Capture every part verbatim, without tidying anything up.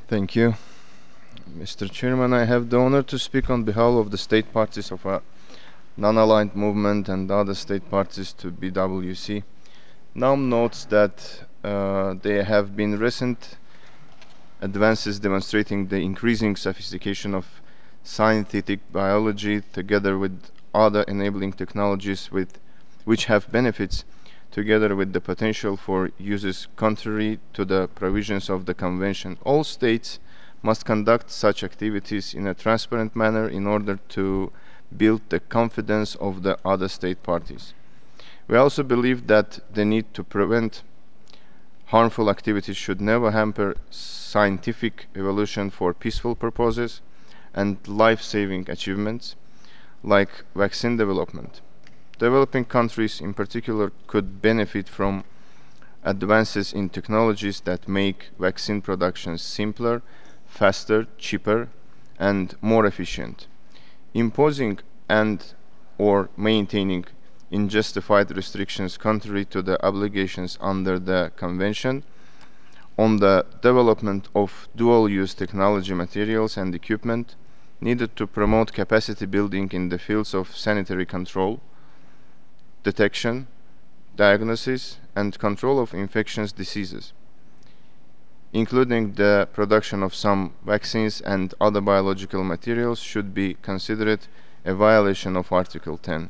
Thank you, Mister Chairman. I have the honor to speak on behalf of the state parties of a non-aligned movement and other state parties to B W C. NAM notes that uh, there have been recent advances demonstrating the increasing sophistication of synthetic biology together with other enabling technologies with, which have benefits together with the potential for uses contrary to the provisions of the Convention. All states must conduct such activities in a transparent manner in order to build the confidence of the other state parties. We also believe that the need to prevent harmful activities should never hamper scientific evolution for peaceful purposes and life-saving achievements like vaccine development. Developing countries in particular could benefit from advances in technologies that make vaccine production simpler, faster, cheaper, and more efficient. Imposing and or maintaining unjustified restrictions contrary to the obligations under the Convention on the development of dual-use technology materials and equipment needed to promote capacity building in the fields of sanitary control, detection, diagnosis, and control of infectious diseases, including the production of some vaccines and other biological materials, should be considered a violation of Article ten.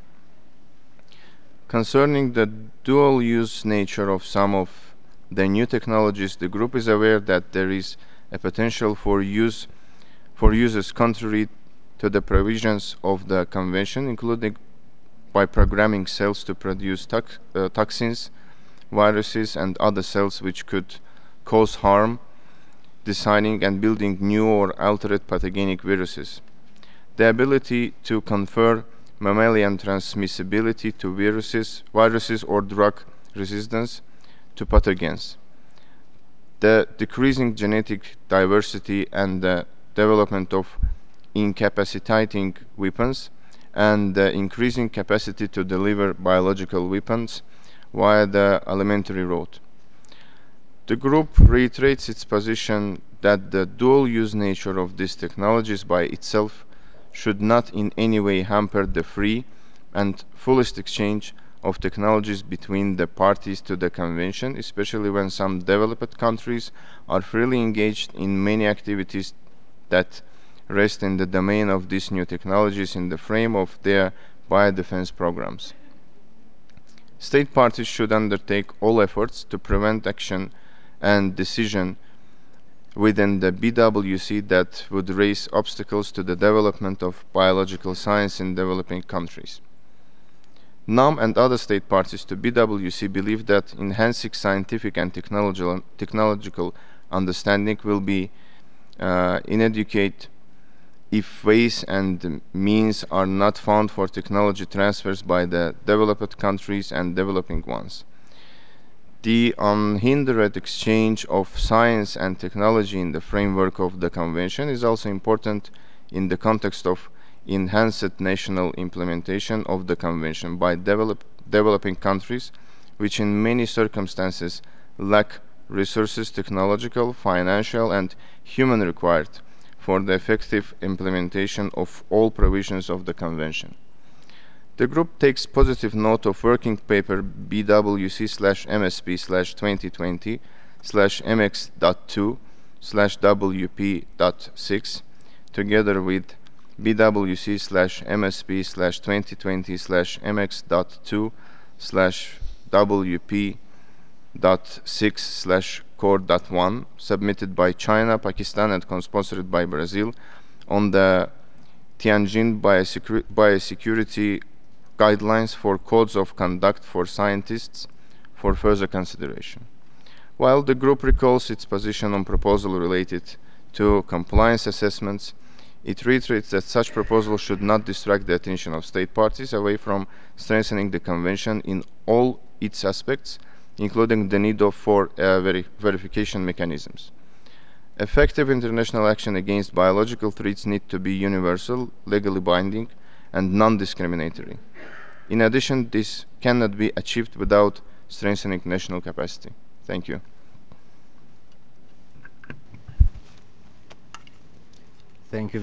Concerning the dual-use nature of some of the new technologies, the group is aware that there is a potential for use for uses contrary to the provisions of the Convention, including by programming cells to produce tox uh, toxins, viruses, and other cells which could cause harm, designing and building new or altered pathogenic viruses. The ability to confer mammalian transmissibility to viruses, viruses or drug resistance to pathogens. The decreasing genetic diversity and the development of incapacitating weapons and the increasing capacity to deliver biological weapons via the alimentary route. The group reiterates its position that the dual-use nature of these technologies by itself should not in any way hamper the free and fullest exchange of technologies between the parties to the Convention, especially when some developed countries are freely engaged in many activities that rest in the domain of these new technologies in the frame of their biodefense programs. State parties should undertake all efforts to prevent action and decision within the B W C that would raise obstacles to the development of biological science in developing countries. NAM and other state parties to B W C believe that enhancing scientific and technological, technological understanding will be uh, inadequate if ways and means are not found for technology transfers by the developed countries and developing ones. The unhindered exchange of science and technology in the framework of the Convention is also important in the context of enhanced national implementation of the Convention by develop, developing countries which in many circumstances lack resources, technological, financial, and human required for the effective implementation of all provisions of the Convention. The group takes positive note of working paper B W C slash M S P slash twenty twenty slash M X dot two slash W P dot six together with B W C slash M S P slash twenty twenty slash M X dot two slash W P dot six slash core dot one submitted by China, Pakistan, and co-sponsored by Brazil on the Tianjin Biosecur Biosecurity Guidelines for Codes of Conduct for Scientists for further consideration. While the group recalls its position on proposal related to compliance assessments, it reiterates that such proposals should not distract the attention of state parties away from strengthening the Convention in all its aspects, including the need of for uh, veri verification mechanisms. Effective international action against biological threats need to be universal, legally binding, and non-discriminatory. In addition, this cannot be achieved without strengthening national capacity. Thank you. Thank you